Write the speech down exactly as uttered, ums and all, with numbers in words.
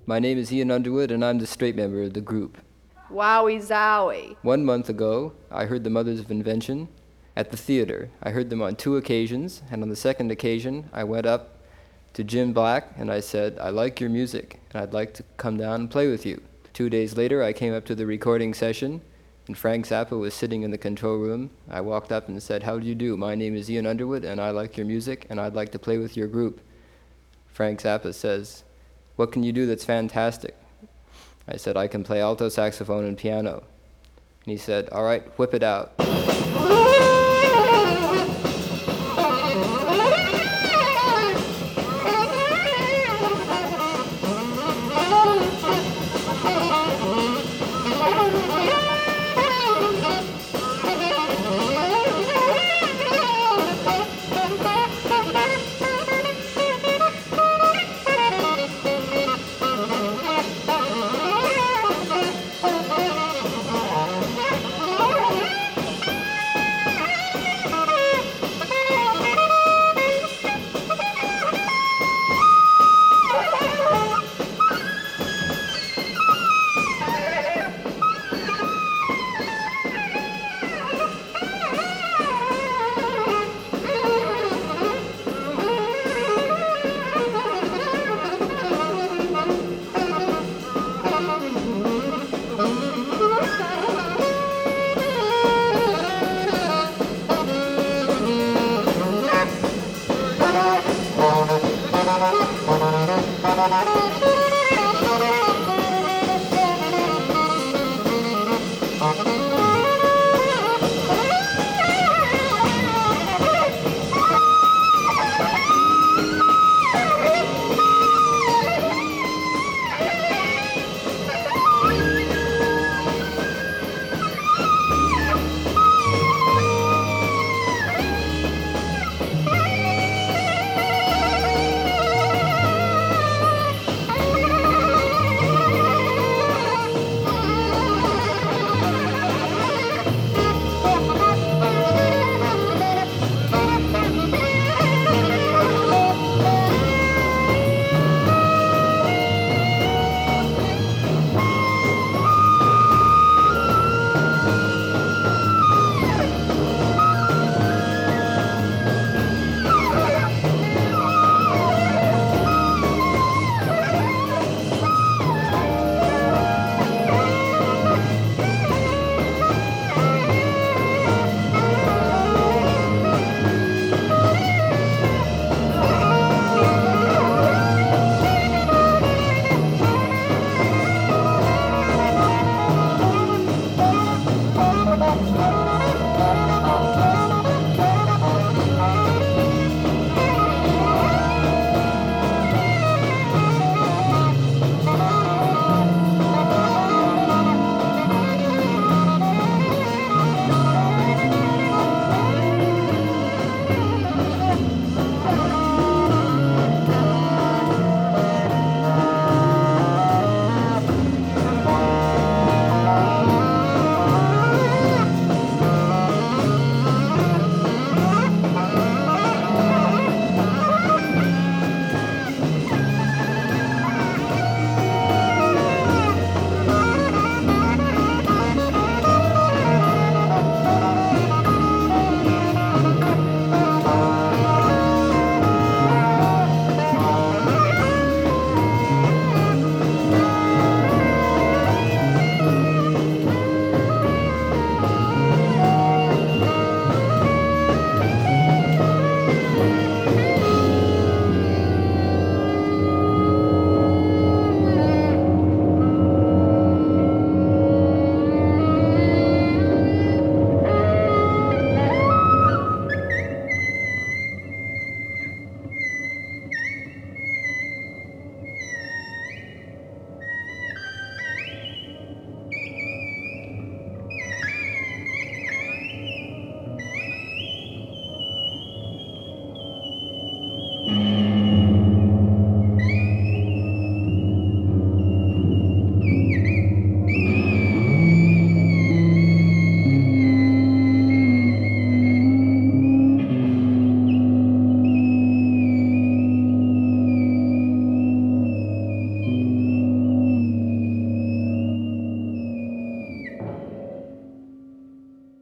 My name is Ian Underwood, and I'm the straight member of the group. Wowie zowie. One month ago, I heard the Mothers of Invention at the theater. I heard them on two occasions, and on the second occasion, I went up to Jim Black and I said, I like your music, and I'd like to come down and play with you. Two days later, I came up to the recording session, and Frank Zappa was sitting in the control room. I walked up and said, how do you do? My name is Ian Underwood, and I like your music, and I'd like to play with your group. Frank Zappa says, what can you do that's fantastic? I said, I can play alto saxophone and piano. And he said, all right, whip it out.